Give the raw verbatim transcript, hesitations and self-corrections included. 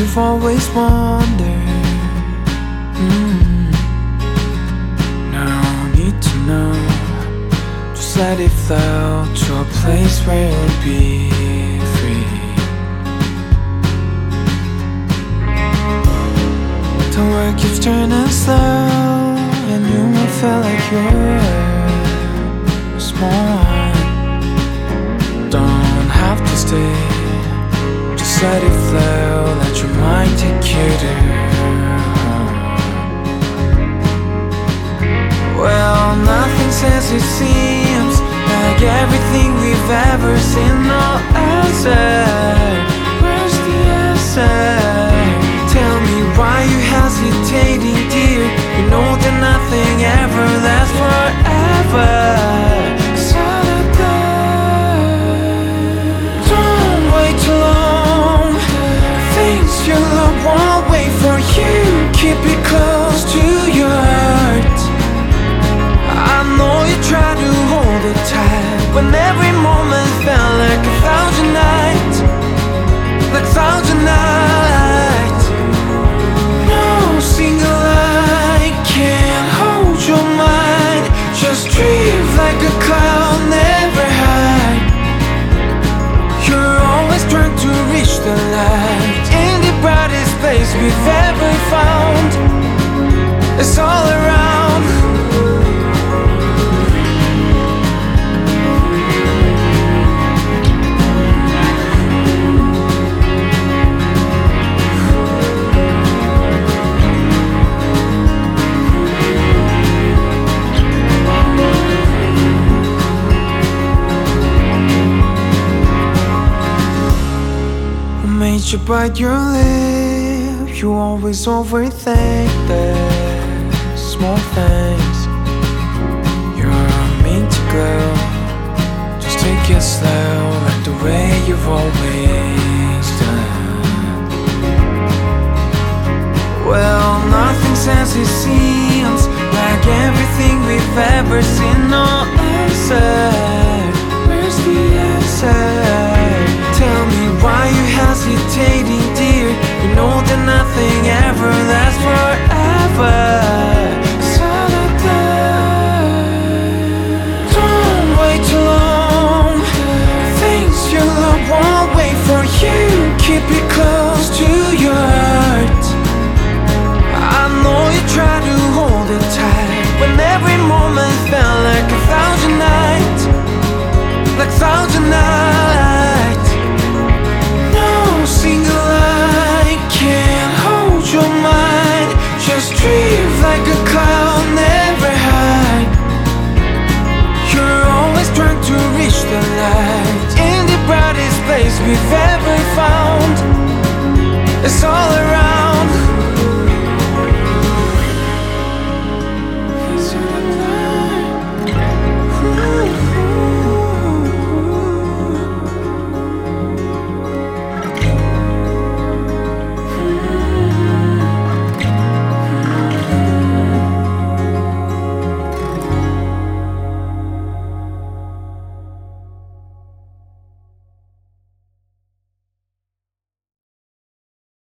you've always wondered. mm. No need to know, just let it flow to a place where you'll be free. The work keeps turning slow, and you will feel like you're small. Don't have to stay, just let it flow, let your mind take you there. Well, nothing says it seems like everything we've ever seen. No answer, where's the answer? Tell me why you hesitating, dear. You know that nothing ever lasts forever. So don't wait too long. Things you love won't wait for you. Keep it close to your heart. I know you try to hold it tight when every moment felt like a thousand nights, like a thousand nights. No single eye can hold your mind. Just drift like a cloud, never hide. You're always trying to reach the light in the brightest place we've ever found. It's all around. Made you bite your lip. You always overthink the small things. You're meant to glow, just take it slow, like the way you've always done. Well, nothing says it seems like everything we've ever seen. No answer, where's the answer? Tell me why you hesitating, dear. You know that nothing ever lasts forever. So don't wait too long. Things you love won't wait for you. Keep it close to your heart. I know you try to hold it tight when every moment felt like a thousand nights, like a thousand nights. Single eye can't hold your mind. Just drift like a cloud, never hide. You're always trying to reach the light in the brightest place we've ever found. It's all around.